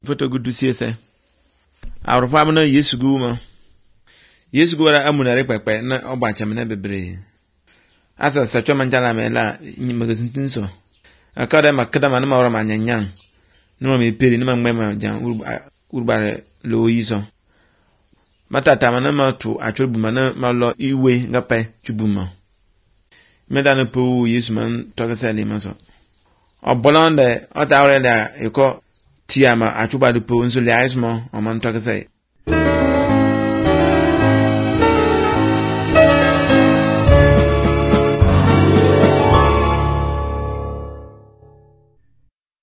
foto gudu siese awrofa mo na Yesu gu mo Yesu gu wara amunare pepe na ogbacha me na bebre asa sacho manjala me la nyi magazin tinso akada makada man ma wara manyanyan no me peri no ma jan urbare lo yiso matata man ma tu achobu man ma lo iwe ngape chubuma medana po Yesu man togasali maso obolande ota awre da eko tiama achuba du po nso le aismo o man togasai